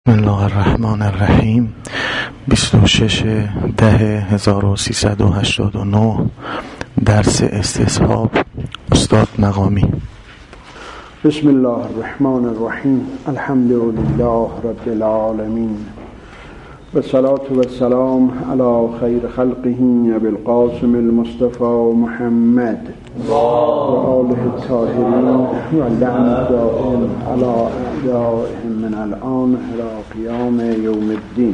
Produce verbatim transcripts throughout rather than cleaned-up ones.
بسم الله الرحمن الرحیم. بیست و شش ده هزار و سیصد و هشتاد و نه، درس استصحاب، استاد مقامی. بسم الله الرحمن الرحیم. الحمد لله رب العالمین و الصلاة و السلام علی خیر خلقه ابی القاسم المصطفى محمد و آله الطاهرین و لعن دائم علی اعدائهم من الان الی قیام یوم الدین.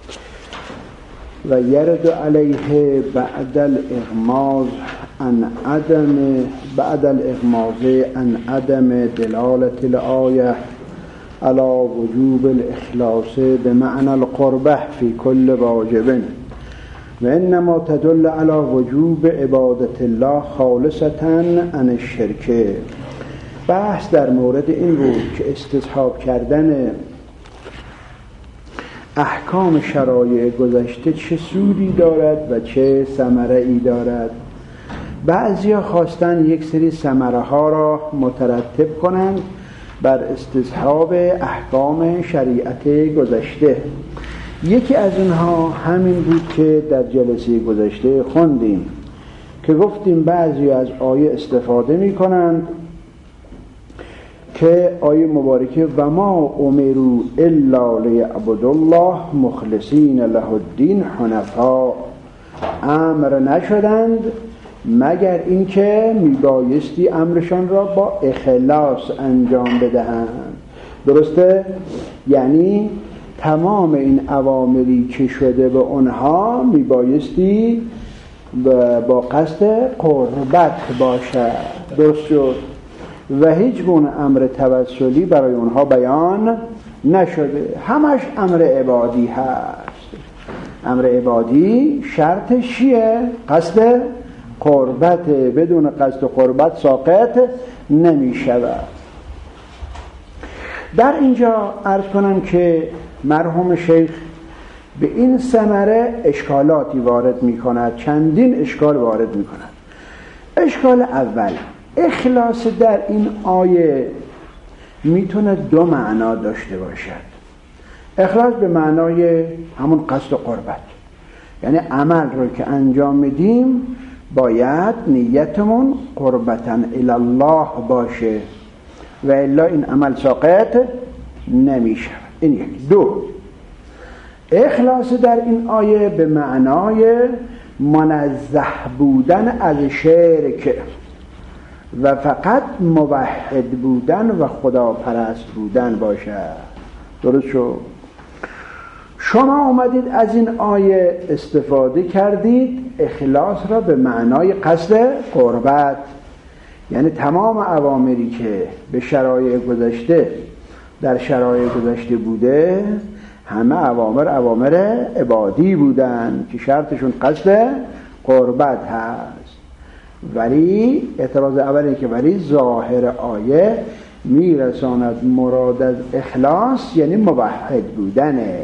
و یرد علیه بعد الاغماض عن عدم بعد الاغماض عن عدم دلالة الآیه على وجوب الإخلاص بمعنى القربة في كل واجب، وإنما تدل على وجوب عبادة الله خالصة عن الشرك. بحث در مورد این بود که استصحاب کردن احکام شرایع گذشته چه سودی دارد و چه ثمره ای دارد. بعضیا خواستن یک سری ثمره ها را مترتب کنند بر استصحاب احکام شریعت گذشته. یکی از اونها همین بود که در جلسه گذشته خوندیم که گفتیم بعضی از آیه استفاده می کنند که آیه مبارکه و ما امروا الا لیعبدوا الله مخلصین له الدین حنفا، امر نشدند مگر اینکه میبایستی امرشان را با اخلاص انجام بدهند. درسته؟ یعنی تمام این اوامری که شده به اونها میبایستی با قصد قربت باشد. درست شد؟ و هیچ گونه امر توسلی برای اونها بیان نشده، همش امر عبادی هست. امر عبادی شرطش چیه؟ قصد قربت. بدون قصد قربت ساقط نمی شود. در اینجا عرض کنم که مرحوم شیخ به این ثمره اشکالاتی وارد می کند، چندین اشکال وارد می کند. اشکال اول، اخلاص در این آیه میتونه دو معنا داشته باشد. اخلاص به معنای همون قصد قربت، یعنی عمل رو که انجام میدیم باید نیتمون قربتاً الی الله باشه و الا این عمل ساقط نمیشه. این یک. دو، اخلاص در این آیه به معنای منزه بودن از شرک و فقط موحد بودن و خداپرست بودن باشد. درست شد؟ شما اومدید از این آیه استفاده کردید اخلاص را به معنای قصد قربت، یعنی تمام اوامری که به شرایع گذشته در شرایع گذشته بوده همه اوامر اوامر عبادی بودن که شرطشون قصد قربت هست. ولی اعتراض اولی که ولی ظاهر آیه میرساند مراد از اخلاص یعنی موحد بودنه.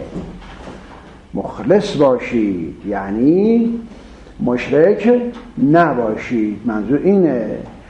مخلص باشید یعنی مشرک نباشید. منظور اینه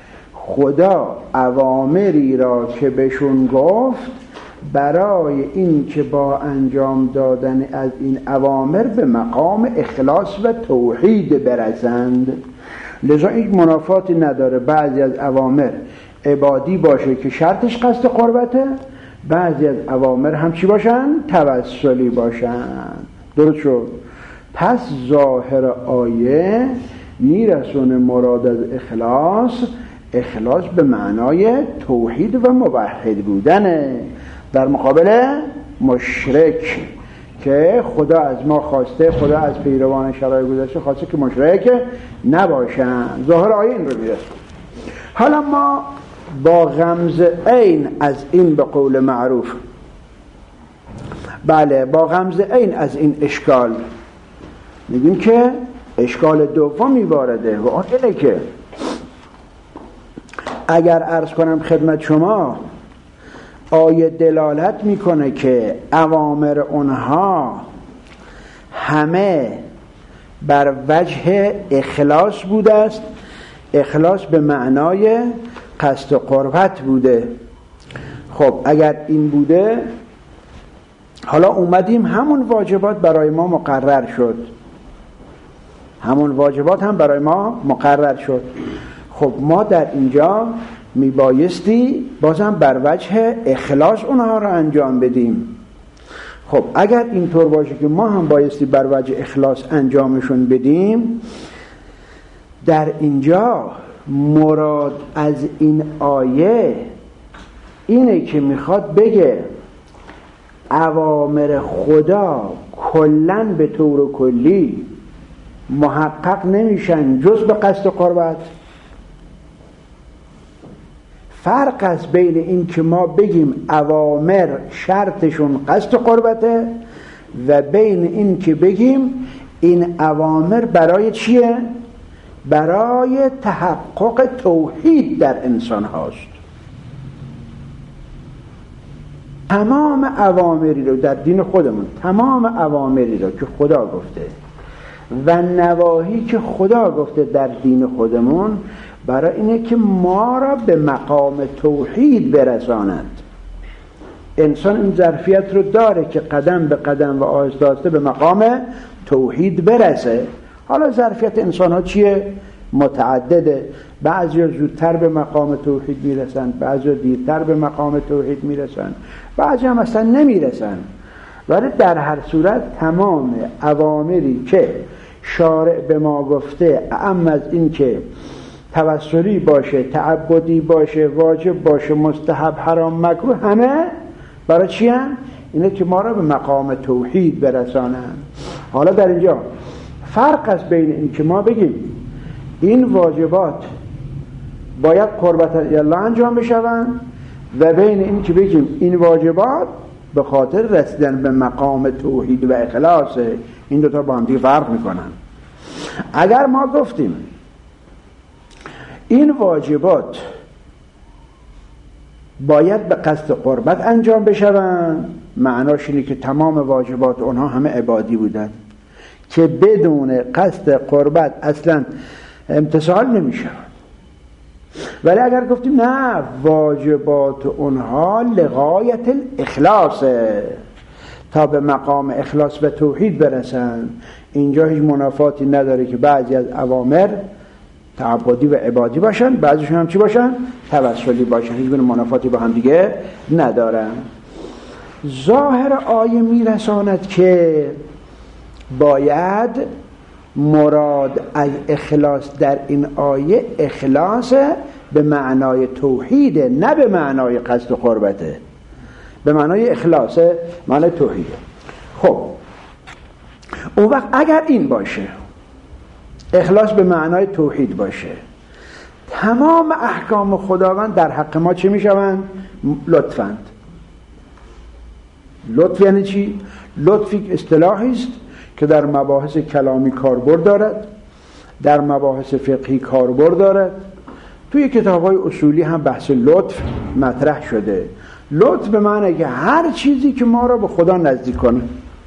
خدا اوامری را که بهشون گفت برای این که با انجام دادن از این اوامر به مقام اخلاص و توحید برسند، لذا این منافاتی نداره بعضی از اوامر عبادی باشه که شرطش قصد قربته، بعضی از اوامر هم چی باشن؟ توسلی باشن. درست شد؟ پس ظاهر آیه میرسونه مراد از اخلاص اخلاص به معنای توحید و موحد بودنه در مقابل مشرک که خدا از ما خواسته، خدا از پیروان شرایع گذشته خواسته که مشرک نباشن. ظاهر آیه این رو میرسونه. حالا ما با غمز عین از این به قول معروف بله با غمز عین از این اشکال میگیم که اشکال دومی وارده و آن اینه که اگر عرض کنم خدمت شما آیه دلالت میکنه که اوامر اونها همه بر وجه اخلاص بوده است، اخلاص به معنای قصد قربت بوده. خب اگر این بوده حالا اومدیم همون واجبات برای ما مقرر شد، همون واجبات هم برای ما مقرر شد. خب ما در اینجا میبایستی بازم بر وجه اخلاص اونها رو انجام بدیم. خب اگر اینطور باشه که ما هم بایستی بر وجه اخلاص انجامشون بدیم، در اینجا مراد از این آیه اینه که میخواد بگه اوامر خدا کلن به طور کلی محقق نمیشن جز به قصد قربت. فرق است بین این که ما بگیم اوامر شرطشون قصد قربته و بین این که بگیم این اوامر برای چیه؟ برای تحقق توحید در انسان هاست. تمام اوامری رو در دین خودمون، تمام اوامری رو که خدا گفته و نواهی که خدا گفته در دین خودمون برای اینه که ما را به مقام توحید برساند. انسان این ظرفیت رو داره که قدم به قدم و آهسته آهسته به مقام توحید برسه. حالا ظرفیت انسان ها چیه؟ متعدده. بعضی ها زودتر به مقام توحید میرسن، بعضی ها دیرتر به مقام توحید میرسن، بعضی هم اصلا نمیرسن. ولی در هر صورت تمام اوامری که شارع به ما گفته، اعم از این که توسلی باشه، تعبدی باشه، واجب باشه، مستحب، حرام، مکروه، همه برای چی هم؟ اینه که ما را به مقام توحید برسانن. حالا در اینجا فرق است بین این که ما بگیم این واجبات باید قربت الله انجام بشوند و بین این که بگیم این واجبات به خاطر رسیدن به مقام توحید و اخلاص. این دوتا با هم دیگه فرق میکنن. اگر ما گفتیم این واجبات باید به قصد قربت انجام بشوند، معناش اینه که تمام واجبات اونها همه عبادی بودن که بدون قصد قربت اصلا امتثال نمیشه. ولی اگر گفتیم نه، واجبات اونها لغایت الاخلاصه، تا به مقام اخلاص و توحید برسن، اینجا هیچ منافاتی نداره که بعضی از اوامر تعبدی و عبادی باشن، بعضیشون هم چی باشن؟ توسلی باشن. هیچ گونه منافاتی با هم دیگه ندارن. ظاهر آیه میرساند که باید مراد از اخلاص در این آیه اخلاص به معنای توحیده، نه به معنای قصد و قربته. به معنای اخلاص، معنای توحیده. خب اون وقت اگر این باشه، اخلاص به معنای توحید باشه، تمام احکام خداوند در حق ما چه میشوند؟ لطفند. لطف یعنی چی؟ لطفی اصطلاحی است که در مباحث کلامی کاربرد دارد، در مباحث فقهی کاربرد دارد. توی کتاب‌های اصولی هم بحث لطف مطرح شده. لطف به معنی که هر چیزی که ما را به خدا نزدیک کنه.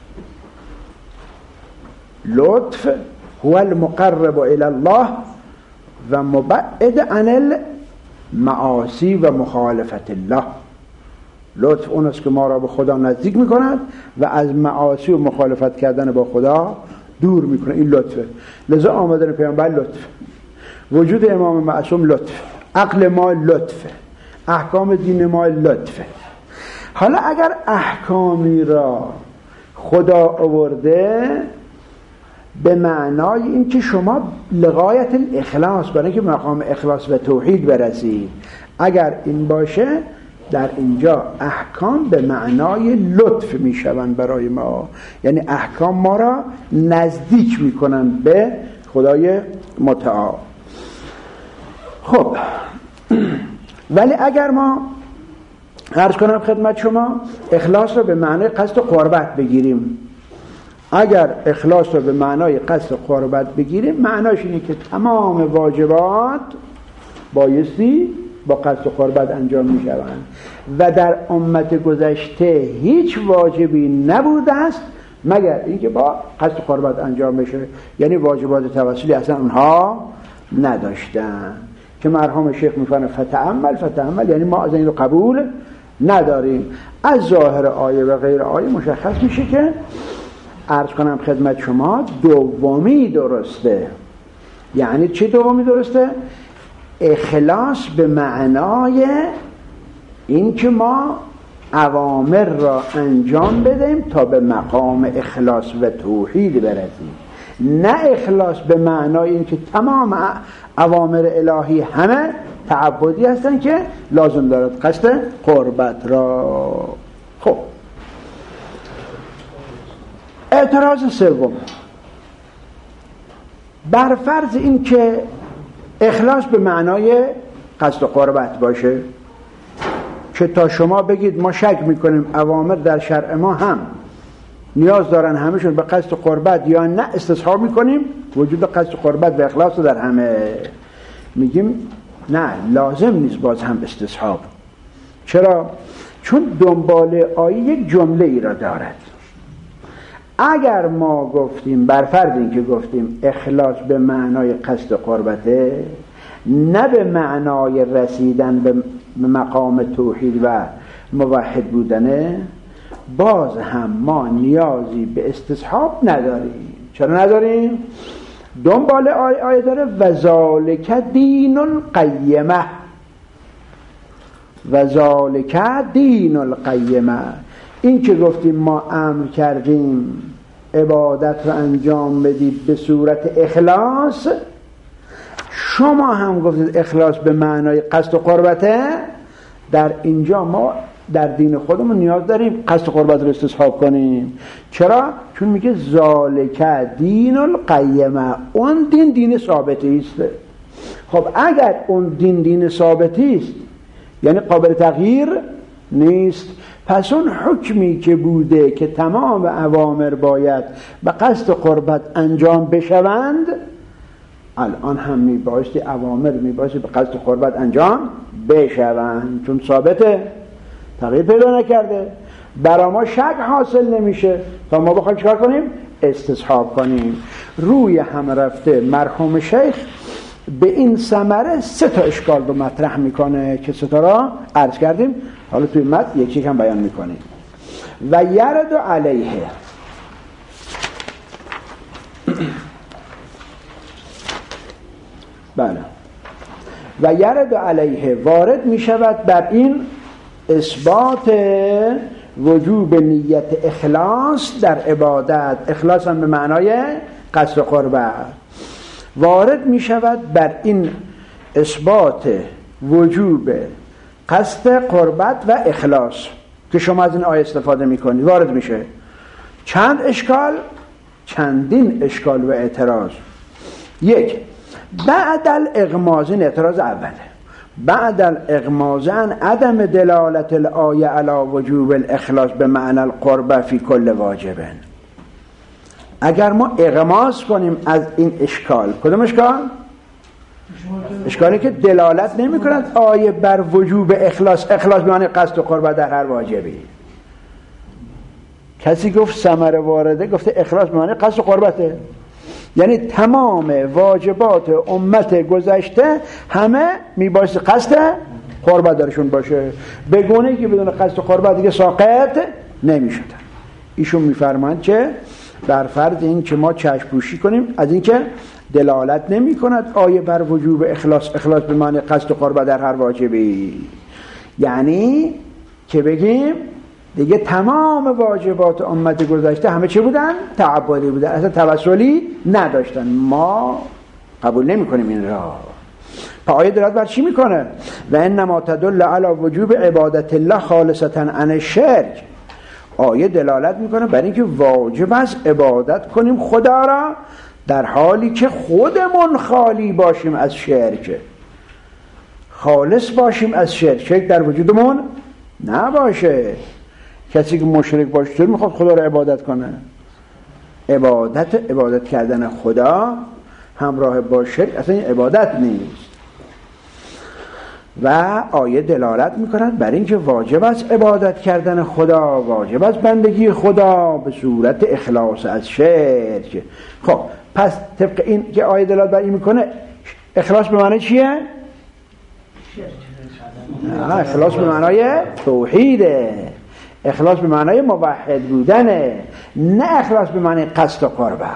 لطف هو المقرب الى الله و مبعد عن المعاصی و مخالفت الله. لطف اون است که ما را به خدا نزدیک میکند و از معاصی و مخالفت کردن با خدا دور میکنه. این لطفه. لذا آمدن پیامبر لطف، وجود امام معصوم لطف، عقل ما لطفه، احکام دین ما لطفه. حالا اگر احکامی را خدا آورده به معنای این که شما لغایت الاخلاص، برای که مقام اخلاص و توحید برسید، اگر این باشه در اینجا احکام به معنای لطف میشوند برای ما، یعنی احکام ما را نزدیک میکنن به خدای متعال. خب ولی اگر ما عرض کنم خدمت شما اخلاص رو به معنای قصد قربت بگیریم، اگر اخلاص رو به معنای قصد قربت بگیریم، معناش اینه که تمام واجبات بایستی با قصد قربت انجام می شوند و در امت گذشته هیچ واجبی نبوده است مگر اینکه با قصد قربت انجام بشه. یعنی واجبات توسلی اصلا اونها نداشتن که مرحوم شیخ میفرمایند فتأمل فتأمل، یعنی ما از این رو قبول نداریم. از ظاهر آیه و غیر آیه مشخص میشه که عرض کنم خدمت شما دومی درسته. یعنی چه دومی درسته؟ اخلاص به معنای این که ما اوامر را انجام بدیم تا به مقام اخلاص و توحید برسیم، نه اخلاص به معنای این که تمام اوامر الهی همه تعبدی هستن که لازم دارد قصد قربت را. خب اعتراض سوم، بر فرض این که اخلاص به معنای قصد قربت باشه که تا شما بگید ما شک میکنیم اوامر در شرع ما هم نیاز دارن همشون به قصد قربت یا نه، استصحاب میکنیم وجود قصد قربت و اخلاص در همه. میگیم نه، لازم نیست باز هم استصحاب. چرا؟ چون دنبال آیه یک جمله ای را دارد. اگر ما گفتیم بر فرض این که گفتیم اخلاص به معنای قصد قربته، نه به معنای رسیدن به مقام توحید و موحد بودنه، باز هم ما نیازی به استصحاب نداریم. چرا نداریم؟ دنبال آیه آیه داره وذالک دین القیمه، وذالک دین القیمه. این که گفتیم ما امر کردیم عبادت رو انجام بدید به صورت اخلاص، شما هم گفتید اخلاص به معنای قصد و قربته. در اینجا ما در دین خودمون نیاز داریم قصد قربت رو استصحاب کنیم. چرا؟ چون میگه ذالک دین القیمه، اون دین دین ثابتی است. خب اگر اون دین دین ثابتی است یعنی قابل تغییر نیست، پس اون حکمی که بوده که تمام اوامر باید به قصد قربت انجام بشوند، الان هم میبایستی اوامر میبایستی به قصد قربت انجام بشوند، چون ثابته، تغییر پیدا نکرده. برای ما شک حاصل نمیشه تا ما بخوایم چکار کنیم؟ استصحاب کنیم. روی هم رفته مرحوم شیخ به این ثمره سه تا اشکال رو مطرح میکنه که سه تا را عرض کردیم، حالا توی متن یک یک هم بیان میکنیم. و یرد علیه، بله، و یرد علیه وارد میشود بر این اثبات وجوب نیت اخلاص در عبادت. اخلاص هم به معنای قصد قربت. وارد می شود بر این اثبات وجوب قصد قربت و اخلاص که شما از این آیه استفاده می کنید. وارد میشه. چند اشکال؟ چندین اشکال و اعتراض. یک، بعد الاغماز، این اعتراض اوله، بعد الاغماز عن عدم دلالت الآیه علی وجوب الاخلاص به معنی القربه فی کل واجب. اگر ما اغماز کنیم از این اشکال، کدوم اشکال؟ اشکالی که دلالت نمی کند آیه بر وجوب اخلاص، اخلاص به معنی قصد و قربت در هر واجبی. کسی گفت ثمره وارده، گفته اخلاص به معنی قصد و قربته، یعنی تمام واجبات امت گذشته همه میبایست قصد قربت درشون باشه، به گونه‌ای که بدون قصد قربت دیگه ساقط نمیشدن. ایشون میفرمایند که بر فرض این که ما چشم پوشی کنیم از این که دلالت نمی کند آیه بر وجوب اخلاص، اخلاص به معنی قصد قربت در هر واجبی، یعنی که بگیم دیگه تمام واجبات امت گذشته همه چه بودن؟ تعبدی بودن، اصلا توسلی نداشتن. ما قبول نمی کنیم این را. پا آیه دلالت بر چی میکنه؟ و انما تدل علی وجوب عبادت الله خالصتا عن الشرک. آیه دلالت میکنه بر اینکه واجب است عبادت کنیم خدا را در حالی که خودمون خالی باشیم از شرک، خالص باشیم از شرک، شرک در وجودمون نباشه. کسی که مشرک باشه چطور میخواد خدا را عبادت کنه؟ عبادت عبادت کردن خدا همراه با شرک اصلا این عبادت نیست. و آیه دلالت میکند بر اینکه واجب است عبادت کردن خدا، واجب است بندگی خدا به صورت اخلاص از شرک. خب پس طبق این که آیه دلالت بر این میکنه، اخلاص به معنی چیه؟ نه، اخلاص به معنای توحیده، اخلاص به معنای موحد بودنه، نه اخلاص به معنای قصد و قربت.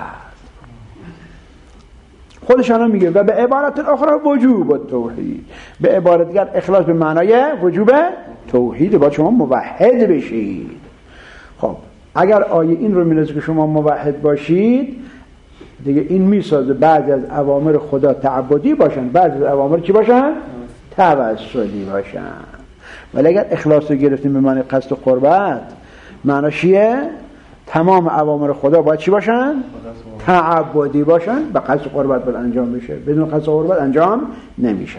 خودشان میگه و به عبارت اخرى وجوب توحید، به عبارت دیگر اخلاص به معنای وجوب توحید، با شما موحد بشید. خب اگر آیه این رو می‌نویسه که شما موحد باشید، دیگه این میسازه بعضی از اوامر خدا تعبدی باشن، بعضی از اوامر چی باشن؟ توسلی باشن. ولی اگر اخلاص رو گرفتیم به معنی قصد و قربت، معناش چیه؟ تمام اوامر خدا باید چی باشن؟ تعبدی باشن، به قصد و قربت باید انجام بشه، بدون قصد و قربت انجام نمیشه.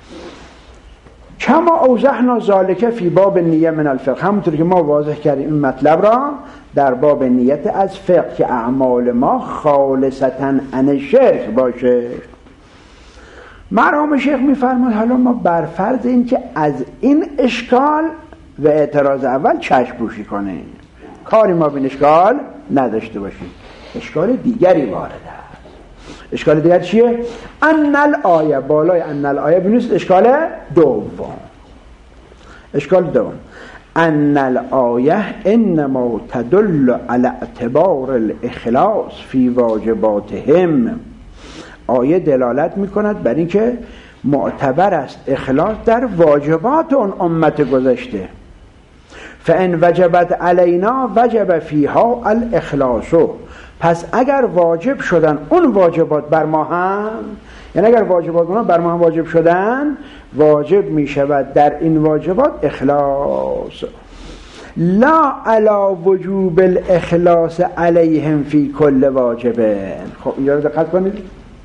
کما اوضحنا ذالک فی باب نیه من الفقه، همونطور که ما واضح کردیم این مطلب را در باب نیت از فقه که اعمال ما خالصتا عن شرک باشه. مرحوم شیخ میفرماد حالا ما بر فرض این که از این اشکال و اعتراض اول چشم پوشی کنیم، کاری ما به این اشکال نداشته باشیم، اشکال دیگری وارد است. اشکال دیگر چیه؟ ان الآیه، بالای ان الآیه بنویسید اشکال دوم. اشکال دوم ان الآیه انما تدل على اعتبار الاخلاص فی واجباتهم. آیه دلالت میکند بر اینکه معتبر است اخلاص در واجبات اون امت گذشته. فان وجبت علینا وجب فیها الاخلاص، پس اگر واجب شدن اون واجبات بر ما هم، یعنی اگر واجبات اونها بر ما هم واجب شدن، واجب می شود در این واجبات اخلاص. لا علی وجوب الاخلاص علیهم فی کل واجب. خب اینجا رو دقت کنید،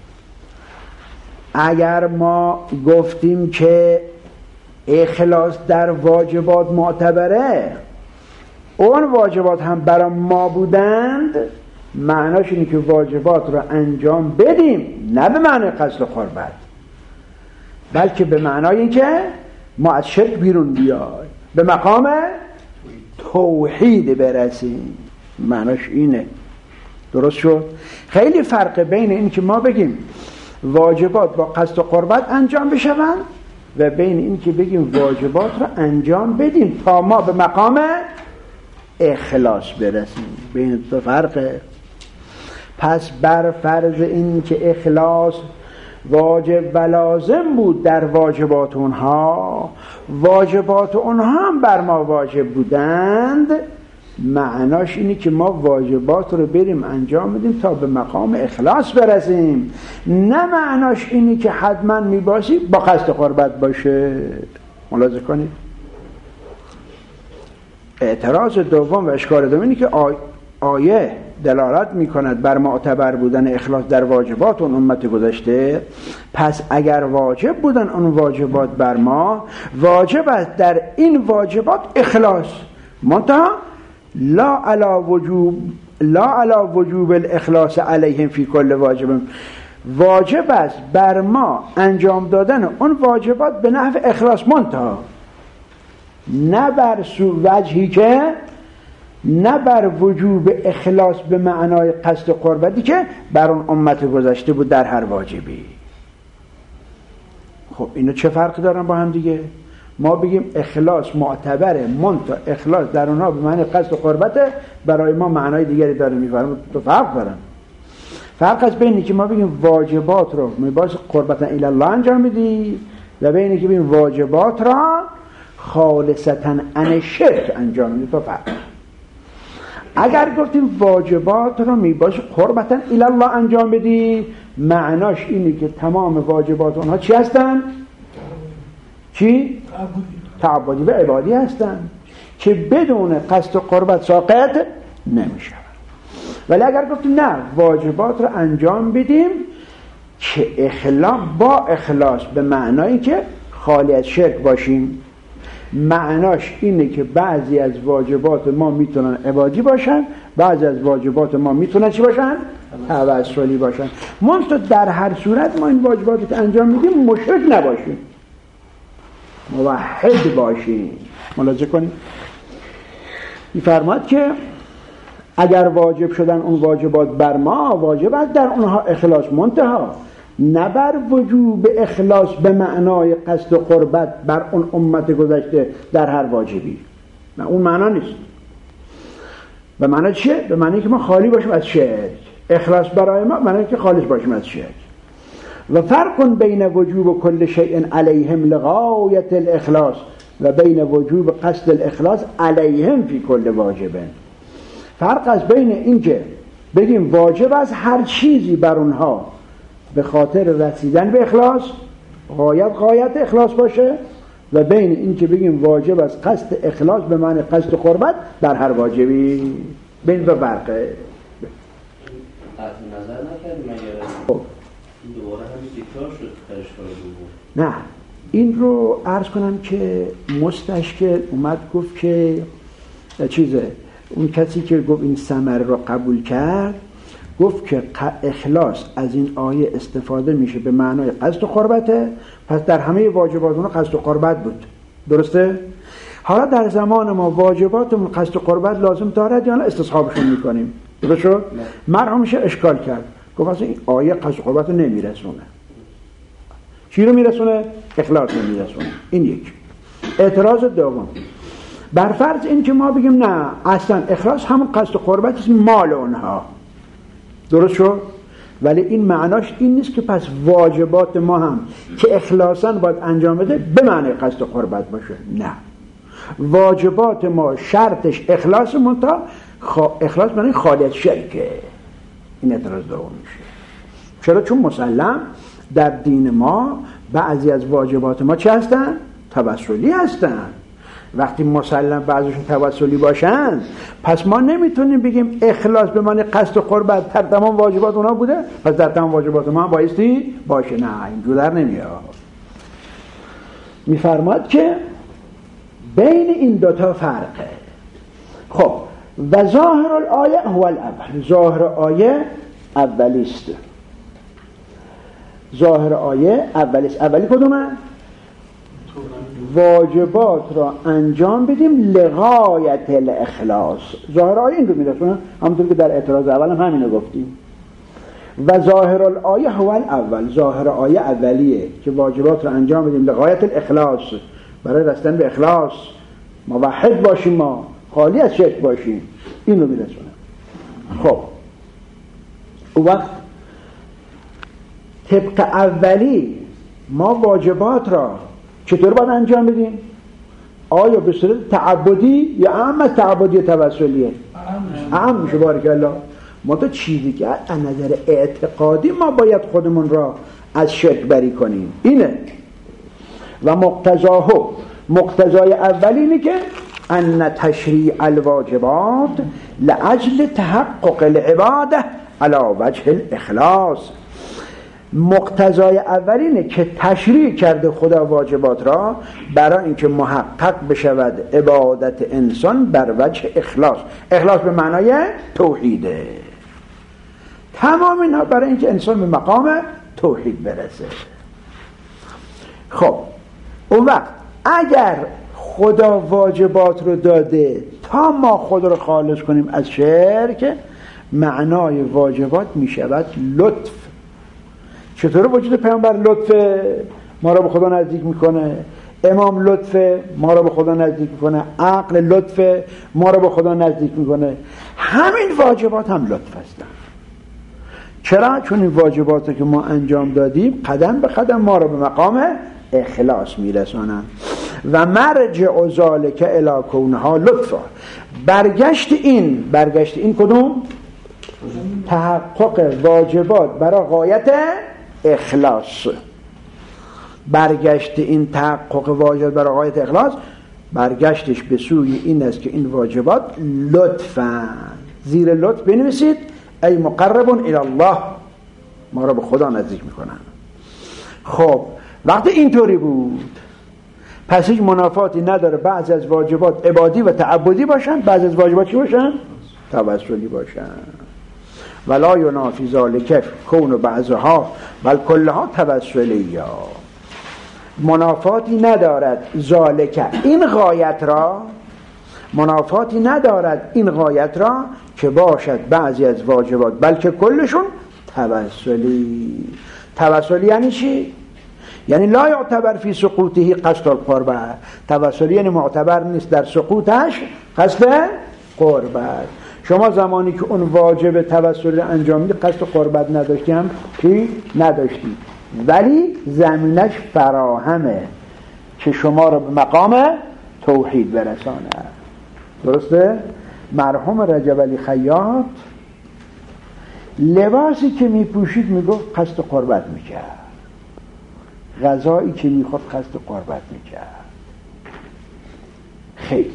اگر ما گفتیم که اخلاص در واجبات معتبره، اون واجبات هم برای ما بودند، معناش اینه که واجبات رو انجام بدیم، نه به معنی قصد و قربت، بلکه به معنای این که ما از شرک بیرون بیایم، به مقام توحید برسیم. معناش اینه. درست شد؟ خیلی فرق بین این که ما بگیم واجبات با قصد و قربت انجام بشوند و بین این که بگیم واجبات رو انجام بدیم تا ما به مقام اخلاص برسیم. بین دو فرقه. پس بر فرض این که اخلاص واجب و لازم بود در واجبات اونها، واجبات اونها هم بر ما واجب بودند، معناش اینه که ما واجبات رو بریم انجام بدیم تا به مقام اخلاص برسیم، نه معناش اینه که حتما میباسی با قصد قربت باشه. ملاحظه کنید. اعتراض دوم و اشکال دوم اینه که آی... آیه دلالت میکند بر معتبر بودن اخلاص در واجبات اون امت گذشته، پس اگر واجب بودن اون واجبات بر ما، واجب است در این واجبات اخلاص، منتها لا علی وجوب لا علی وجوب الاخلاص علیهم فی کل واجب. واجب است بر ما انجام دادن اون واجبات به نحو اخلاص، منتها نه بر سو وجهی که نه بر وجوب اخلاص به معنای قصد قربتی که بر اون امت گذشته بود در هر واجبی. خب اینو چه فرقی دارن با هم دیگه؟ ما بگیم اخلاص معتبره، منتها اخلاص در اونها به معنی قصد قربته، برای ما معنای دیگری داره. میفرمون تو فرق دارن. فرق از بینی که ما بگیم واجبات رو میباید قربتا الی الله انجام بدی و بینی که بگیم واجبات را خالصتا عن شرک انجام بدی، تو فرق. اگر گفتیم واجبات رو میباشه قربتا الی الله انجام بدی، معناش اینه که تمام واجبات اونها چی هستن؟ چی؟ تعبدی و عبادی هستن که بدون قصد و قربت ساقط نمیشه. ولی اگر گفتیم نه، واجبات رو انجام بدیم که اخلاص با اخلاص به معنایی که خالی از شرک باشیم، معناش اینه که بعضی از واجبات ما میتونن عبادی باشن، بعضی از واجبات ما میتونن چی باشن؟ توسلی باشن. منتها در هر صورت ما این واجباتی که انجام میدیم مشرک نباشیم، موحد باشیم. ملاحظه کنید. می‌فرماد که اگر واجب شدن اون واجبات بر ما، واجب است در اونها اخلاص، منتها نه بر وجوب اخلاص به معنای قصد و قربت بر اون امت گذشته در هر واجبی، نه اون معنا نیست. به معنی چیه؟ به معنی که ما خالی باشیم از شرک. اخلاص برای ما معنی که خالص باشیم از شرک. و فرق بین وجوب کل شیء علیهم لغایت الاخلاص و بین وجوب قصد الاخلاص علیهم فی کل واجب. فرق از بین این که بگیم واجب از هر چیزی بر اونها به خاطر رسیدن به اخلاص، غایت غایت اخلاص باشه، و بین این که بگیم واجب از قصد اخلاص به معنی قصد قربت در هر واجبی. بین دو فرقه. قطع نظر نکردیم اگر این دوباره همین تکرار شد در اشکال دوم؟ نه، این رو عرض کنم که مستشکل اومد گفت که چیزه، اون کسی که گفت این ثمره رو قبول کرد گفت که اخلاص از این آیه استفاده میشه به معنای قصد و قربته، پس در همه واجباتمون قصد و قربت بود. درسته؟ حالا در زمان ما واجباتمون قصد و قربت لازم دارد یا نه استصحابشون میکنیم. درست شد؟ مرحومش اشکال کرد، گفت اصلا این آیه قصد و قربت رو نمیرسونه. چی رو میرسونه؟ اخلاص رو میرسونه. این یک. اعتراض دوم، بر فرض این که ما بگیم نه اصلا اخلاص همون قصد و قربت است مال اونها. درست شد؟ ولی این معناش این نیست که پس واجبات ما هم که اخلاصاً باید انجام بده به معنی قصد و قربت باشه. نه، واجبات ما شرطش اخلاص منتها خا... اخلاص معنی خالیت شرکه. این اعتراض دوم میشه. چرا؟ چون مسلم در دین ما بعضی از واجبات ما چه هستن؟ توسلی هستن. وقتی مسلم بعضیشون توسلی باشن پس ما نمیتونیم بگیم اخلاص به معنی قصد و قربت در تمام واجبات اونا بوده پس در تمام واجبات ما هم بایستی باشه. نه، اینجور در نمیاد. میفرماد که بین این دوتا فرقه. خب و ظاهر الآیه هو الاول، ظاهر آیه اولیست. ظاهر آیه اولیست. اولی کدومه؟ واجبات را انجام بدیم لغایت الاخلاص. ظاهر آیه این رو میرسونه، همونطور که در اعتراض اول هم همینو گفتیم. و ظاهر الآیه هو الاول، ظاهر آیه اولیه که واجبات را انجام بدیم لغایت الاخلاص، برای رسیدن به اخلاص موحد باشیم، ما خالی از شرک باشیم. این رو میرسونه. خب اون وقت طبق اولی ما واجبات را چطور باید انجام بدیم؟ آیا به صورت تعبدی یا اعم از تعبدی توسلیه؟ اعم میشه. بارک الله. ما تو چیزی که از نظر اعتقادی ما باید خودمون را از شرک بری کنیم اینه. و مقتضاه مقتضای اولی اینه که ان تشریع الواجبات لاجل تحقق العباده علی وجه الاخلاص. مقتضای اولینه که تشریع کرده خدا واجبات را برای اینکه محقق بشود عبادت انسان بر وجه اخلاص. اخلاص به معنای توحیده. تمام اینا برای اینکه انسان به مقام توحید برسه. خب اون وقت اگر خدا واجبات رو داده تا ما خدا رو خالص کنیم از شرک، معنای واجبات میشود لطف. چطور وجود پیامبر لطف ما را به خدا نزدیک میکنه، امام لطف ما را به خدا نزدیک میکنه، عقل لطف ما را به خدا نزدیک میکنه. همین واجبات هم لطف هستن. چرا؟ چون این واجباتی که ما انجام دادیم قدم به قدم ما را به مقام اخلاص میرسانن. و مرجع ذالک الی کونها لطفا. برگشت این برگشت این کدوم؟ تحقق واجبات برای غایت اخلاص. برگشت این تحقق واجبات برای غایت اخلاص برگشتش به سوی این است که این واجبات لطفاً. زیر لطف بنویسید ای مقرب الی الله، ما را به خدا نزدیک میکنن. خب وقتی اینطوری بود پس هیچ منافاتی نداره بعضی از واجبات عبادی و تعبدی باشن، بعضی از واجبات چی باشن؟ توسلی باشن. ولا ینافی ذالک کون بعضها بل کلها توسلیه. منافاتی ندارد ذالک این غایت را، منافاتی ندارد این غایت را که باشد بعضی از واجبات بلکه کلشون توسلی. توسل یعنی چی؟ یعنی لا یعتبر فی سقوطه قصد القربه. توسل یعنی معتبر نیست در سقوطش قصد قربت. شما زمانی که اون واجب توسل انجام میدی قصد قربت نداشتی هم چی؟ نداشتی، ولی زمینش فراهمه که شما رو به مقام توحید برسانه. درسته؟ مرحوم رجب علی خیاط لباسی که میپوشید میگفت قصد قربت میکرد، غذایی که میخورد قصد قربت میکرد. خیلی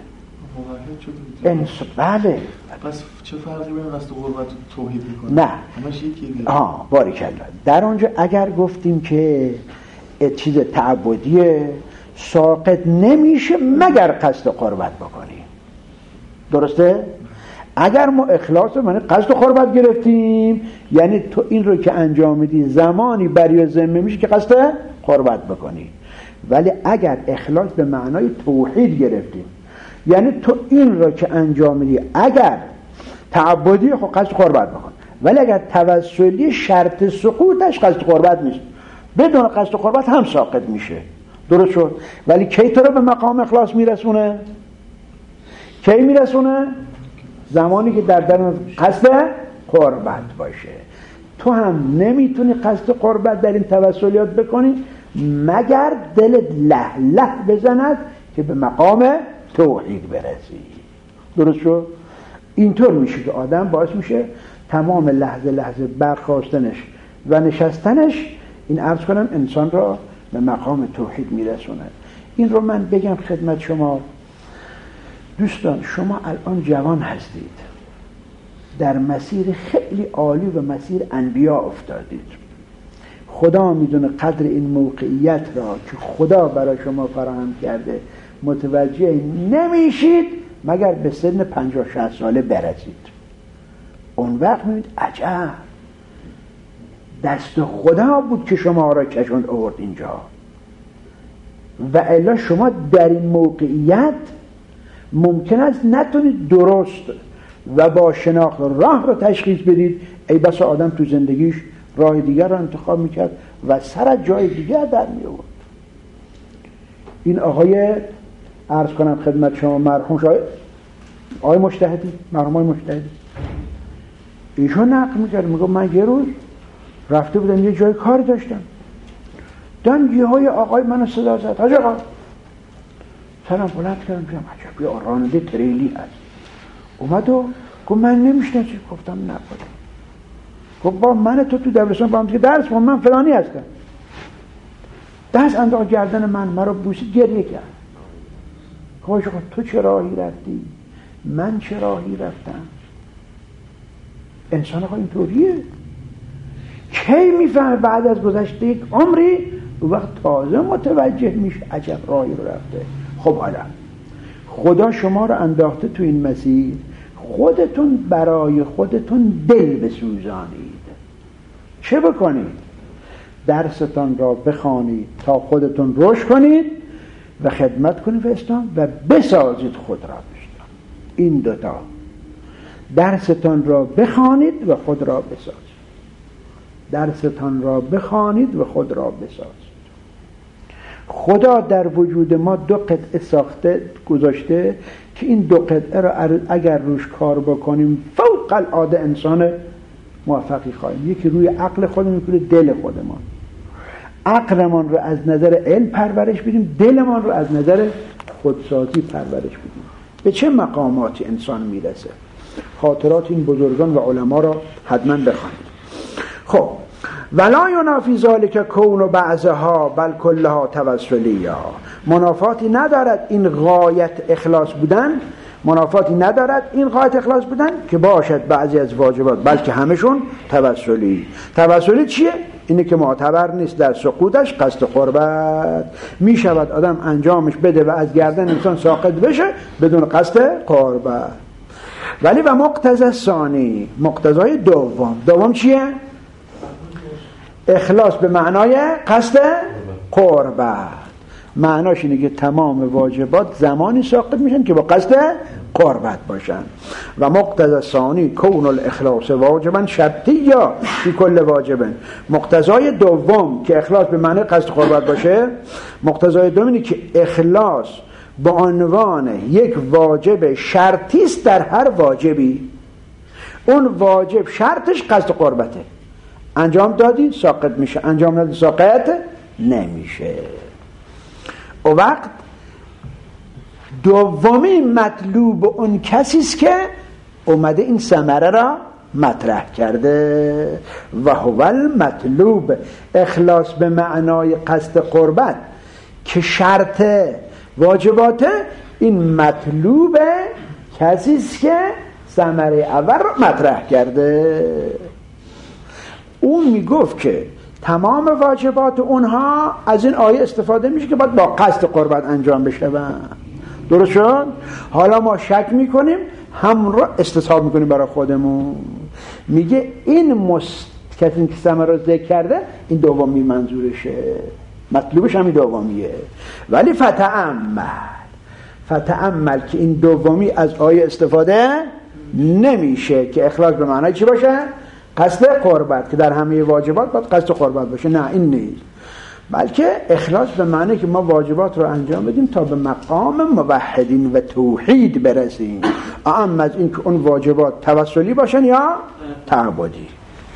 انس بله. پس چه فرقی بین قصد قربت و توحید میکنه؟ نه همش یکیه. آه باریکلا. در اونجا اگر گفتیم که چیز تعبدیه ساقط نمیشه مگر قصد قربت بکنی. درسته؟ اگر ما اخلاص من قصد قربت گرفتیم یعنی تو این رو که انجام میدی زمانی برای ذمه میشه که قصد قربت بکنی. ولی اگر اخلاص به معنای توحید گرفتیم یعنی تو این رو که انجام میدی اگر تعبدی خب قصد قربت بکن، ولی اگر توسلی شرط سقوطش قصد قربت نیست، بدون قصد قربت هم ساقط میشه. درست شد؟ ولی کی تو رو به مقام اخلاص میرسونه؟ کی میرسونه؟ زمانی که در درون قصد قربت باشه. تو هم نمیتونی قصد قربت در این توسلیات بکنی مگر دلت له له بزند که به مقام توحید برسی. درست شد؟ اینطور میشه که آدم باعث میشه تمام لحظه لحظه برخاستنش و نشستنش این عرض کنم انسان را به مقام توحید میرسونه. این رو من بگم خدمت شما دوستان، شما الان جوان هستید، در مسیر خیلی عالی و مسیر انبیا افتادید. خدا میدونه قدر این موقعیت را که خدا برای شما فراهم کرده متوجه نمیشید مگر به سن پنجاه شصت ساله برسید. اون وقت میبینید عجب دست خدا بود که شما را کشوند آورد اینجا، و الا شما در این موقعیت ممکن است نتونید درست و با شناخت راه را تشخیص بدید. ای بس آدم تو زندگیش راه دیگر را انتخاب میکرد و سر از جای دیگر در میآورد. این آقای عرض کنم خدمت شما مرحوم شاید آقای مجتهدی، مرحوم آقای مجتهدی، ایشون نقل میکرد میگه من یه روز رفته بودم یه جای کاری داشتم، دم یه های آقای منو صدا زد، حاج آقا. سلام بلند کردم میگم عجب یه راننده تریلی هست. اومد و گفت من نمیشناسی؟ گفتم نه. گفت با من تو تو دبیرستان با هم دیگه درس خوندیم، من فلانی هستم. دست انداخت گردن من، مرا بوسید، گریه کرد. گفت تو چه راهی رفتی؟ من چه راهی رفتم؟ انسان آقا اینطوریه. کی میفهمه بعد از گذشته یک عمری اون وقت تازه متوجه میشه عجب راهی رو رفته. خب حالا خدا شما رو انداخته تو این مسیر، خودتون برای خودتون دل بسوزانید. چه بکنید؟ درستان را بخوانید تا خودتون رشد کنید و خدمت کنید به اسلام و بسازید خود را بشتم. این دوتا، درستان را بخوانید و خود را بسازید. درستان را بخوانید و خود را بسازید. خدا در وجود ما دو قطعه ساخته گذاشته که این دو قطعه را اگر روش کار بکنیم فوق العاده انسان موفقی خواهیم. یکی روی عقل خودمون، یکی روی دل خودمان. عقلمان رو از نظر علم پرورش بدیم، دلمان رو از نظر خودسازی پرورش بدیم. به چه مقاماتی انسان میرسه؟ خاطرات این بزرگان و علما را حتما بخوانید. خب ولا ینافی ذلک کون بعضها بل کلها توسلیه. منافاتی ندارد این غایت اخلاص بودن، منافاتی ندارد این غایت اخلاص بودن که باشد بعضی از واجبات بلکه همشون توسلی. توسلی چیه؟ اینه که معتبر نیست در سقوطش قصد قربت. می شود آدم انجامش بده و از گردن انسان ساقط بشه بدون قصد قربت. ولی و مقتضی ثانی، مقتضای دوم، دوم چیه؟ اخلاص به معنای قصد قربت. معناش اینه که تمام واجبات زمانی ساقط میشن که با قصد قربت باشن. و مقتضی ثانی کون الاخلاص واجبا شرطیا فی کل واجب. مقتضای دوم که اخلاص به معنی قصد قربت باشه، مقتضای دوم اینه که اخلاص به عنوان یک واجب شرطی است در هر واجبی. اون واجب شرطش قصد قربته، انجام دادی ساقط میشه، انجام ندادی ساقط نمیشه. او وقت دومی مطلوب اون کسی است که اومده این ثمره را مطرح کرده. و هو المطلوب، اخلاص به معنای قصد قربت که شرط واجباته، این مطلوب کسی است که ثمره اول را مطرح کرده. اون میگفت که تمام واجبات اونها از این آیه استفاده میشه که باید با قصد قربت انجام بشه. درست شد؟ حالا ما شک میکنیم، همون رو استصحاب میکنیم برای خودمون. میگه این مست... کسی که ثمره رو ذکر کرده این دومی منظورشه، مطلوبش همین دومیه. ولی فتأمل فتأمل که این دومی از آیه استفاده نمیشه که اخلاص به معنای چی باشه؟ قصد قربت، که در همه واجبات باید قصد قربت باشه. نه، این نیست، بلکه اخلاص به معنی که ما واجبات رو انجام بدیم تا به مقام موحدین و توحید برسیم، اما از این که اون واجبات توسلی باشن یا تعبدی.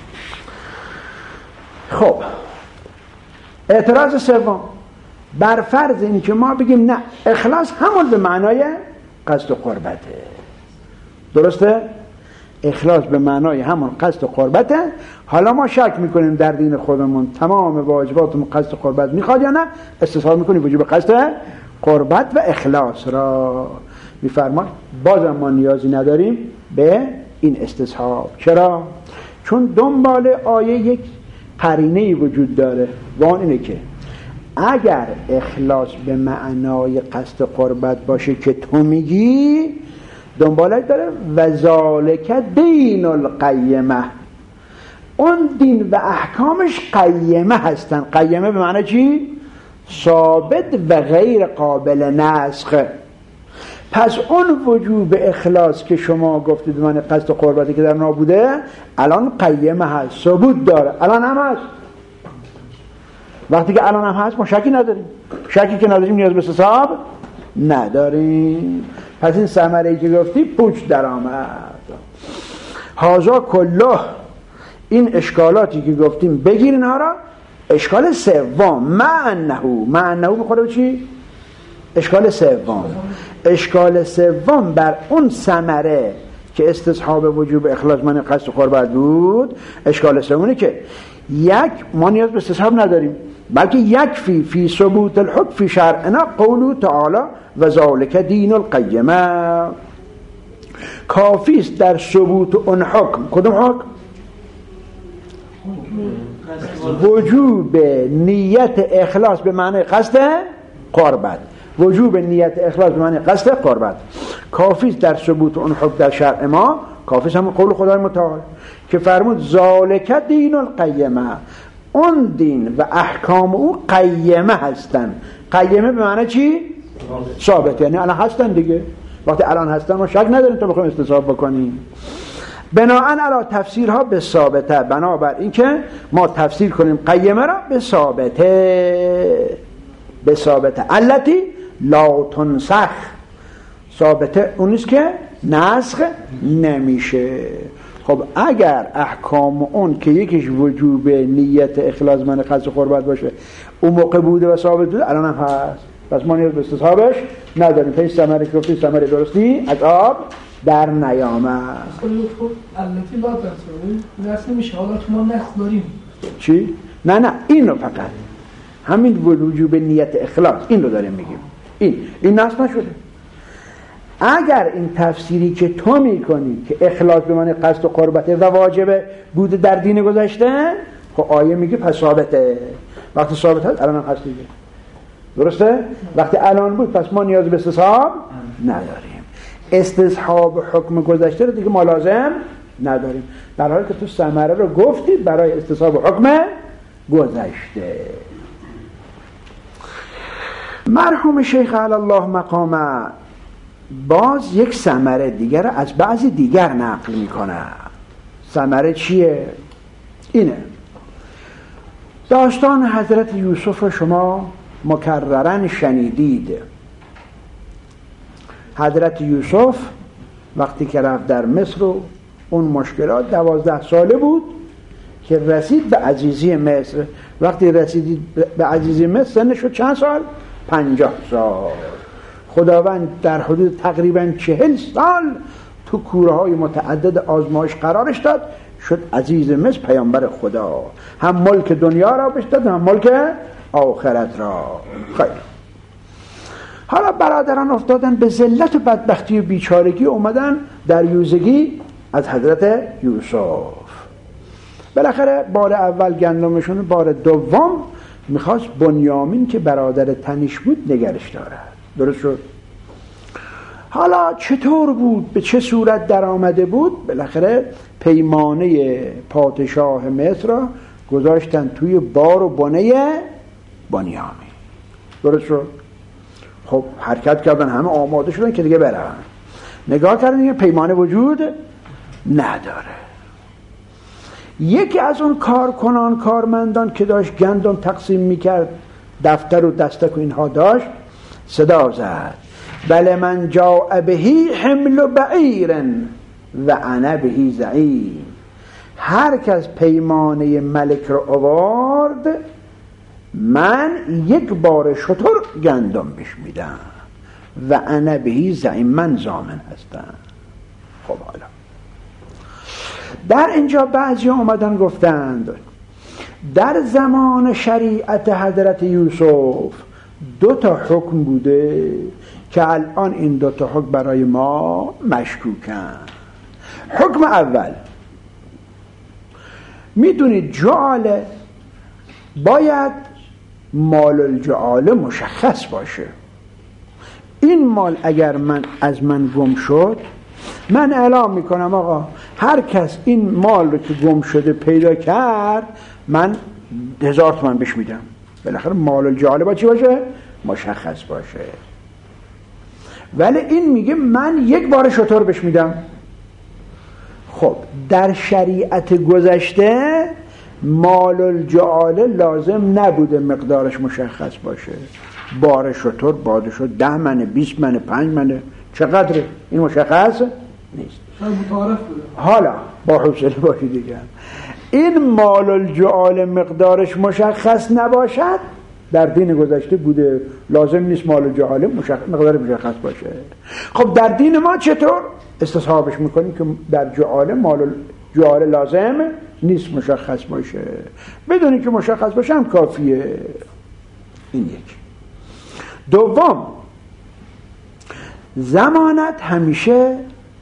خب اعتراض سوم بر فرض این که ما بگیم نه، اخلاص همون به معنای قصد قربته. درسته؟ اخلاص به معنای همون قصد قربته. حالا ما شک میکنیم در دین خودمون تمام واجباتمون قصد قربت میخواد یا نه، استصحاب میکنیم وجوب قصد قربت و اخلاص را. میفرماید بازم ما نیازی نداریم به این استصحاب. چرا؟ چون دنبال آیه یک قرینه‌ای وجود داره و اون اینه که اگر اخلاص به معنای قصد قربت باشه که تو میگی، دنبالش داره و ذالک دین القیمه، اون دین و احکامش قیمه هستن. قیمه به معنی چی؟ ثابت و غیر قابل نسخ. پس اون وجوب اخلاص که شما گفتید من قصد قربتی که در نابوده، الان قیمه هست، ثبوت داره، الان هم هست. وقتی که الان هم هست ما شکی نداریم، شکی که نداریم نیاز به استصحاب نداریم. پس این ثمره‌ای که گفتی پوچ در آمد. هازا کله، این اشکالاتی که گفتیم بگیر اینها را. اشکال سوم معنهو، معنهو بخوره چی؟ اشکال سوم اشکال سوم بر اون ثمره که استصحاب وجوب اخلاص من قصد قربت بود. اشکال سومونه که یک، ما نیاز به استصحاب نداریم، بلکه یکفی فی ثبوت الحکم فی شرعنا قوله تعالی و ذالک دین القیمه. کافی است در ثبوت اون حکم. کدوم حکم؟ وجوب نیت اخلاص به معنی قصد قربت. وجوب نیت اخلاص به معنی قصد قربت کافی است در ثبوت اون حکم در شرع ما. کافی است هم قول خدای متعال که فرمود ذالک دین القیمه، اون دین و احکام او قیمه هستن. قیمه به معنی چی؟ ثابت، یعنی الان هستن دیگه. وقتی الان هستن ما شک نداریم تا بخوایم استصحاب بکنیم. بناءً علی تفسیرها به ثابته، بنابر این که ما تفسیر کنیم قیمه را به ثابته، به ثابته التی لا تنسخ. ثابته اونیست که نسخ نمیشه. خب اگر احکام اون که یکیش وجوب نیت اخلاص من قصد قربت باشه اون موقع بوده و ثابت بوده، الان هم هست، پس ما نیاز به استصحابش نداریم. پس ثمره که گفتی ثمره درستی از آب در نیامد. البته لا تنسخ نسخ نمیشه. حالا ما نسخ داریم چی؟ نه نه اینو فقط همین وجوب نیت اخلاص این رو داریم میگیم. این این نسخ نشده. اگر این تفسیری که تو میکنی که اخلاص به معنی قصد و قربته و واجبه بوده در دین گذشته، خب آیه میگه پس ثابته. وقتی ثابت هست الان هم هست دیگه. درسته؟ وقتی الان بود پس ما نیاز به استصحاب نداریم. استصحاب حکم گذشته رو دیگه ما لازم نداریم، در حالی که تو ثمره رو گفتی برای استصحاب حکم گذشته. مرحوم شیخ علی الله مقامه باز یک ثمره دیگر از بعضی دیگر نقل میکنه. ثمره چیه؟ اینه: داستان حضرت یوسف رو شما مکررن شنیدید. حضرت یوسف وقتی که رفت در مصر و اون مشکلات، دوازده ساله بود که رسید به عزیزی مصر. وقتی رسید به عزیزی مصر سنش شد چند سال؟ پنجاه سال. خداوند در حدود تقریبا چهل سال تو کوره های متعدد آزمایش قرارش داد، شد عزیز مصر، پیامبر خدا. هم ملک دنیا را بهش داد، هم ملک آخرت را. خیلی حالا برادران افتادن به ذلت و بدبختی و بیچارگی، اومدن در یوزگی از حضرت یوسف. بالاخره بار اول گندمشون، بار دوم میخواست بنیامین که برادر تنیش بود نگرش دارد. درست شد؟ حالا چطور بود، به چه صورت در آمده بود؟ بالاخره پیمانه پادشاه مصر را گذاشتن توی بار و بنه بنیامین. درست شد؟ خب حرکت کردن، همه آماده شدن که دیگه برن. نگاه کردن دیگه پیمانه وجود نداره. یکی از اون کارکنان، کارمندان که داشت گندم تقسیم میکرد، دفتر و دستک و اینها داشت، صدا زد: بله من جاء بهی حمل بعیر و انا بهی زعیم. هر کس پیمانه ملک رو آورد، من یک بار شتر گندم بهش میدم و انا بهی زعیم، من ضامن هستم. خب حالا در اینجا بعضی اومدن گفتند در زمان شریعت حضرت یوسف دو تا حکم بوده که الان این دو تا حکم برای ما مشکوکن. حکم اول، میدونید جعاله باید مال الجعاله مشخص باشه. این مال اگر من از من گم شد، من اعلام میکنم آقا هر کس این مال رو که گم شده پیدا کرد، من هزار تومن بهش میدم. بالاخره مال الجعاله باید چی باشه؟ مشخص باشه. ولی این میگه من یک بار شتر بهش میدم. خب در شریعت گذشته مال الجعاله لازم نبوده مقدارش مشخص باشه. بار شتر باده شد ده منه، بیست منه، پنج منه، چقدره؟ این مشخص نیست. حالا با حوصله باشید دیگه، این مال الجعاله مقدارش مشخص نباشد، در دین گذشته بوده لازم نیست مال الجعاله مشخص مقدار مشخص باشه. خب در دین ما چطور استصحابش میکنیم که در جعاله مال الجعاله لازم نیست مشخص باشه، بدونی که مشخص باشه هم کافیه. این یک. دوم، ضمانت همیشه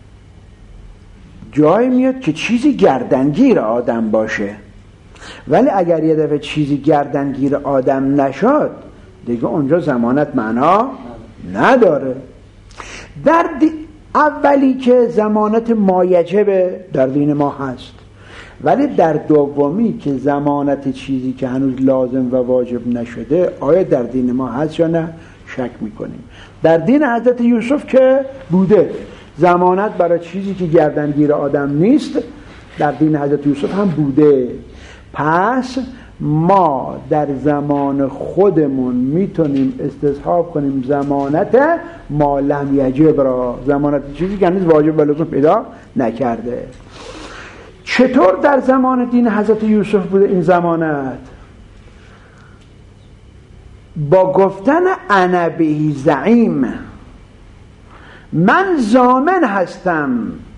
جایی میاد که چیزی گردنگیر آدم باشه، ولی اگر یه دفعه چیزی گردنگیر آدم نشد دیگه اونجا ضمانت معنا نداره. در دی... اولی که ضمانت مایجبه در دین ما هست، ولی در دومی که ضمانت چیزی که هنوز لازم و واجب نشده، آیا در دین ما هست یا نه شک میکنیم. در دین حضرت یوسف که بوده ضمانت برای چیزی که گردنگیر آدم نیست، در دین حضرت یوسف هم بوده. پس ما در زمان خودمون میتونیم استصحاب کنیم ضمانت ما لم یجب را، ضمانت چیزی که هنوز واجب و لازم پیدا نکرده. چطور در زمان دین حضرت یوسف بوده این ضمانت؟ با گفتن انا بهی زعیم، من ضامن هستم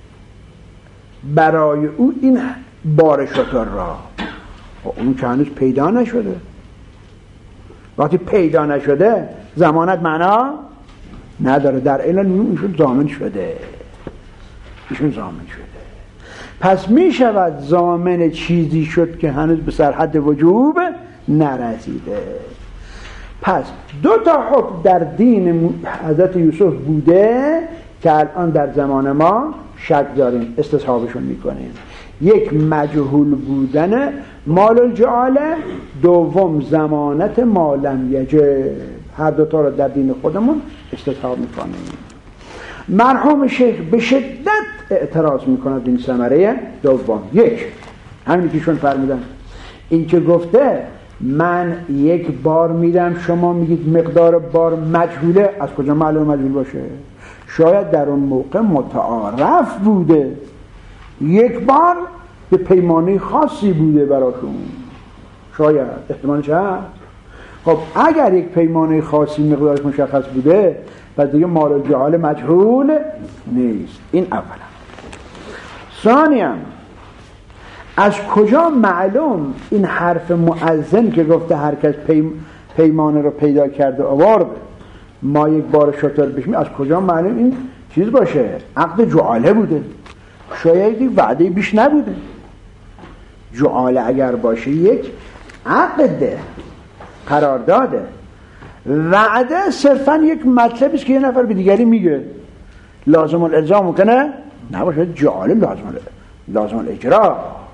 برای او این بار شتر را. اون که هنوز پیدا نشده، وقتی پیدا نشده ضمانت معنا نداره. در اعلان ایشون ضامن شده، ایشون ضامن شده. پس می شود ضامن چیزی شد که هنوز به سرحد وجوب نرسیده. پس دو تا حکم در دین حضرت یوسف بوده که الان در زمان ما شک داریم، استصحابشون میکنیم. یک مجهول بودن مال الجعاله، دوم ضمانت ما لم یجب. هر دو تا رو در دین خودمون استصحاب میکنیم. مرحوم شیخ به شدت اعتراض میکند این ثمره دوم. یک، همین که ایشون فرمودن، این که گفته من یک بار میدم شما میگید مقدار بار مجهوله، از کجا معلوم مجهول باشه؟ شاید در اون موقع متعارف بوده، یک بار به پیمانه خاصی بوده براشون، شاید احتمالش هست. خب اگر یک پیمانه خاصی مقدارش مشخص بوده پس دیگه مال جعال مجهول نیست. این اولا. ثانیاً از کجا معلوم این حرف مؤذن که گفته هر کس پیم پیمانه رو پیدا کرده آورد ما یک بار شتر بشیم، از کجا معلوم این چیز باشه؟ عقد جعاله بوده، شاید یک وعده بیش نبوده. جعاله اگر باشه یک عقده، قرارداده. وعده صرفا یک مطلبی است که یه نفر به دیگری میگه، لازم الالزام ممکنه نباشه. جعاله لازم لازم الاجرا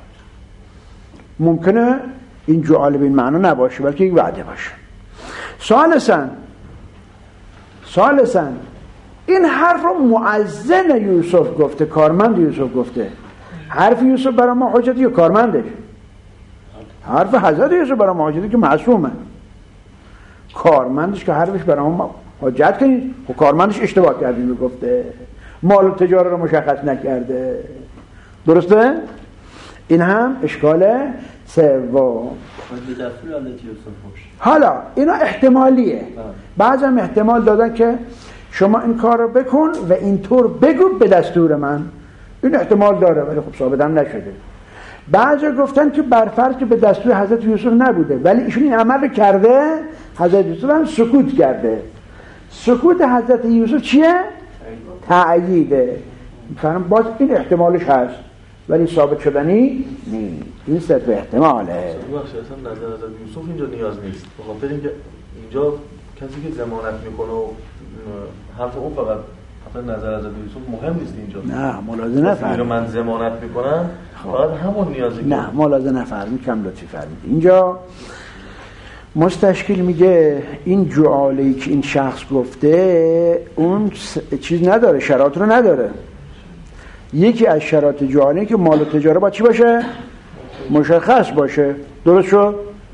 ممکنه این جعاله به این معنا نباشه بلکه یک وعده باشه. ثالثاً ثالثاً این حرف رو مؤذن یوسف گفته، کارمند یوسف گفته. حرف یوسف برای ما حجتی یا کارمندش؟ حرف حضرت یوسف برای ما حجتی که معصومه. کارمندش که حرفش برای ما حجت کنید، و کارمندش اشتباه کردیم گفته، مال و تجاره رو مشخص نکرده. درسته؟ این هم اشکال سوم. حالا اینا احتمالیه، بعضی هم احتمال دادن که شما این کار رو بکن و اینطور بگو به دستور من. این احتمال داره ولی خب ثابت هم نشده. بعضی گفتن که برفرض که به دستور حضرت یوسف نبوده ولی ایشون این عمل رو کرده، حضرت یوسف هم سکوت کرده. سکوت حضرت یوسف چیه؟ تأییده. می‌فهمم باز این احتمالش هست ولی ثابت شدنی نیست. این سه تا احتماله. بخشی اصلا نظر حضرت یوسف اینجا نیاز نیست، به خاطر اینکه اینجا کسی که ضمانت میکنه و حرف اون فقط نظر حضرت یوسف مهم نیست. اینجا نه ملاحظه نفرمایید، من ضمانت میکنم فقط همون نیازی که نه ملاحظه نفرمایید، کم لطفی فرمایید. اینجا مستشکل میگه این جعاله‌ای که این شخص گفته اون چیز نداره، شرایط رو نداره. یکی از شرایط جعاله که مال و تجاره با چی باشه؟ مشخص باشه. درست شد؟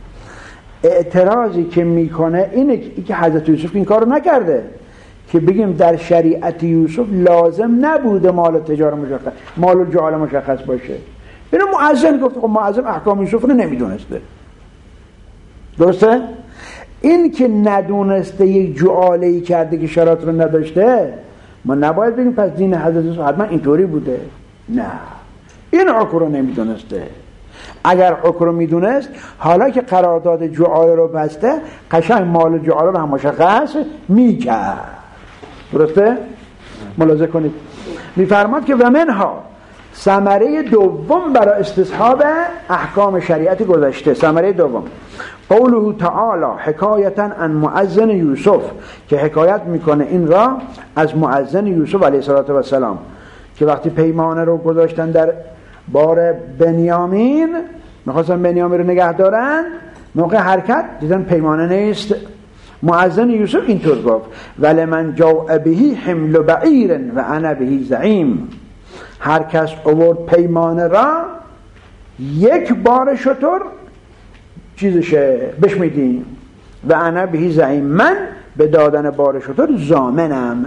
اعتراضی که میکنه اینه که حضرت یوسف این کارو نکرده، که بگیم در شریعت یوسف لازم نبوده مال و تجاره مشخص، مال و جعاله مشخص باشه. اینو مؤذن گفته. خب مؤذن احکام یوسف رو نمیدونسته. درسته؟ این که ندونسته یک جعاله‌ای کرده که شرایط رو نداشته، ما نباید بگیم پس دین حضرت یوسف حتما اینطوری بوده. نه، این حکم رو نمیدونسته. اگر حکم رو میدونست حالا که قرارداد جعاله رو بسته قشنگ مال جعاله رو هم مشخص میکرد. درسته؟ ملاحظه کنید میفرماد که و منها ثمره دوم برای استصحاب احکام شریعت گذشته. ثمره دوم قوله تعالی حکایتا عن مؤذن یوسف، که حکایت میکنه این را از مؤذن یوسف علیه السلام که وقتی پیمانه رو گذاشتن در بار بنیامین، میخواستن بنیامین رو نگه دارن، موقع حرکت دیدن پیمانه نیست. مؤذن یوسف اینطور گفت ولمن جاء به حمل بعیر و انا به زعیم، هر کس آورد پیمانه را یک بار شتر چیزشه بهش میدیم و انا به زعیم، من به دادن بار شتر ضامنم.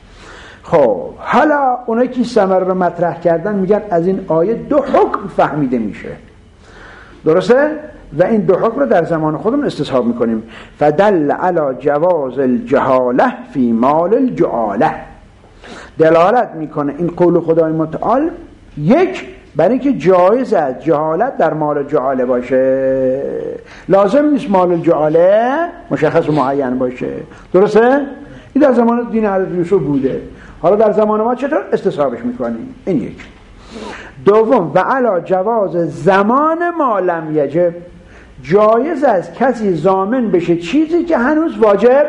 خب حالا اونایی که ثمره رو مطرح کردن میگن از این آیه دو حکم فهمیده میشه. درسته؟ و این دو حکم رو در زمان خودمون استصحاب میکنیم. فدل علی جواز الجهاله فی مال الجعاله، دلالت میکنه این قول خدای متعال یک برای اینکه جایز است جهالت در مال جعاله باشه، لازم نیست مال جعاله مشخص و معین باشه. درسته؟ این در زمان دین حضرت یوسف بوده، حالا در زمان ما چطور استصحابش میکنیم؟ این یک. دوم و علی جواز زمان ما لم یجب، جایز است کسی ضامن بشه چیزی که هنوز واجب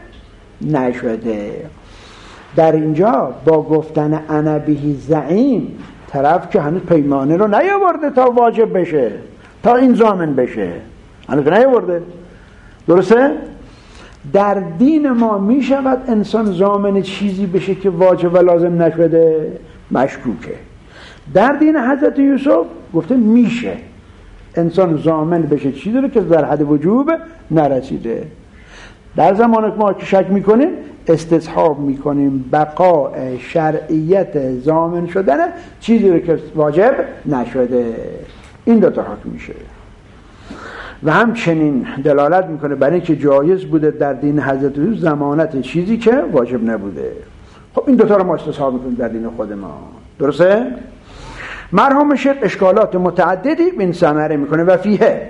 نشده. در اینجا با گفتن انا به زعیم طرف که هنوز پیمانه رو نیاورده تا واجب بشه، تا این ضامن بشه، هنوز نیاورده. درسته؟ در دین ما می شود انسان ضامن چیزی بشه که واجب و لازم نشده؟ مشکوکه. در دین حضرت یوسف گفته میشه انسان ضامن بشه چیزی رو که در حد وجوب نرسیده. در زمان که ما که شک میکنیم استصحاب میکنیم بقاء شرعیت ضامن شدن چیزی رو که واجب نشده. این دو تا حکم میشه. و همچنین دلالت میکنه برای اینکه جایز بوده در دین حضرت یوسف ضمانت چیزی که واجب نبوده. خب این دوتا رو ما استصحاب میکنیم در دین خود ما. درسته؟ مرحوم شیخ اشکالات متعددی به این ثمره میکنه و فیه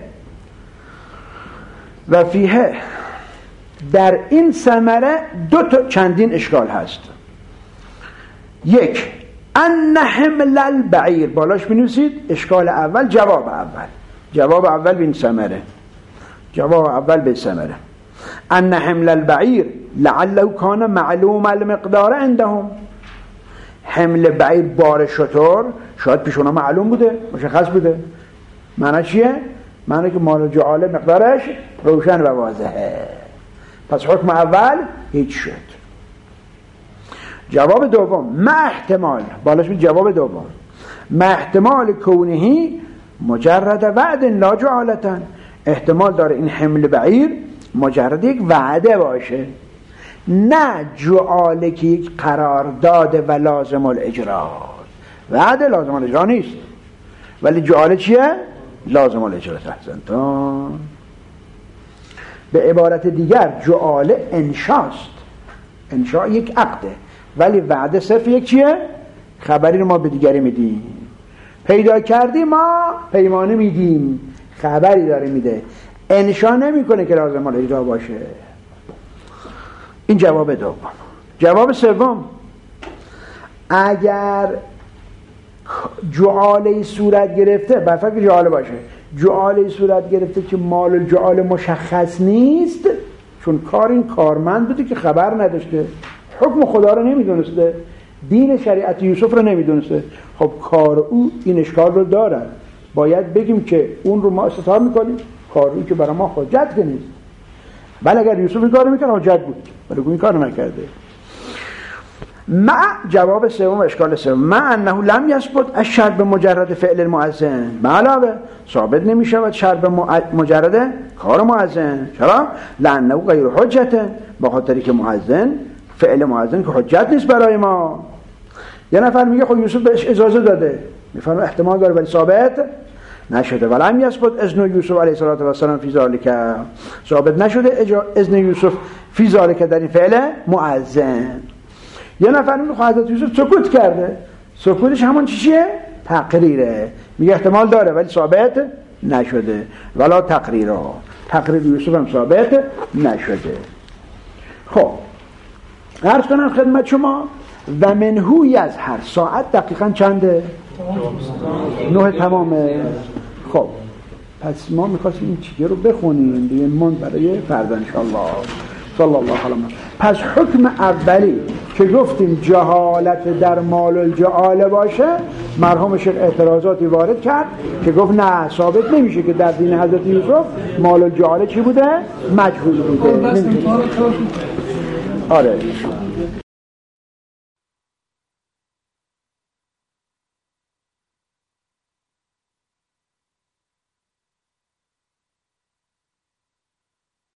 و فیه در این ثمره دو تا چندین اشکال هست. یک، ان حمل البعیر، بالاش بنویسید اشکال اول جواب اول جواب اول به این ثمره جواب اول به ثمره ان حمل البعیر لعله کان معلوم المقدار عندهم. حمل بعیر بار شتر شاید پیش اونا معلوم بوده، مشخص بوده. معنی چیه؟ معنی که مال جعاله مقدارش روشن و واضحه. پس حکم اول هیچ شد. جواب دوم ما احتمال، بالاش بید جواب دوم ما احتمال کونهی مجرد وعد لا جعالتن، احتمال داره این حمل بعیر مجرد یک وعده باشه، نه جعاله که یک قرارداد و لازم الاجرا. وعده لازم الاجرا نیست، ولی جعاله چیه؟ لازم الاجرا. تحسنتون. به عبارت دیگر جعاله انشاست، انشا یک عقده، ولی وعده صرف یک چیه؟ خبری رو ما به دیگری میدیم. پیدا کردی ما پیمانه میدیم، خبری داره میده، انشا نمیکنه که لازم الاجرا باشه. این جواب دوم. جواب سوم، اگر جعاله صورت گرفته، برفرض جعاله باشه، جعاله صورت گرفته که مال الجعاله مشخص نیست، چون کار این کارمند بوده که خبر نداشته، حکم خدا رو نمیدونسته، دین شریعت یوسف رو نمیدونسته، خب کار او این اشکال رو دارد. باید بگیم که اون رو ما استثار میکنیم، کار او که برای ما حجت که نیست. بله اگر یوسف این کار میکنه حجت بود، ولی این کار نکرده. مع جواب سوم اشکال سوم مع انه لم یثبت الشرع بمجرد فعل المؤذن، علاوه ثابت نمیشود شرع مجرد کار مؤذن. چرا؟ لانه غیر حجته، با خاطری که مؤذن فعل مؤذن که حجت نیست برای ما. یه نفر میگه خب یوسف بهش اجازه داده، میفهمه احتمال داره ولی ثابت نشده. ولم یثبت اذن یوسف علیه السلام فی ذلک، ثابت نشده اذن یوسف فی ذلک در این فعل مؤذن. یه نفر میگه حضرت یوسف سکوت کرده، سکوتش همون چیه؟ تقریره. میگه احتمال داره ولی ثابت نشده. ولا تقریره، تقریر یوسف هم ثابت نشده. خب عرض کنم خدمت شما و منهو یظهر ساعت دقیقاً چنده؟ نه تمامه. خب پس ما میخواستیم این چیزی رو بخونیم دیگه، من برای فردا انشاءالله. صلی الله علیه و پس حکم اولی که گفتیم جهالت در مال الجعاله باشه، مرحوم شیخ اعتراضاتی وارد کرد که گفت نه ثابت نمیشه که در دین حضرت یوسف مال الجعاله چی بوده؟ مجهول بوده. آره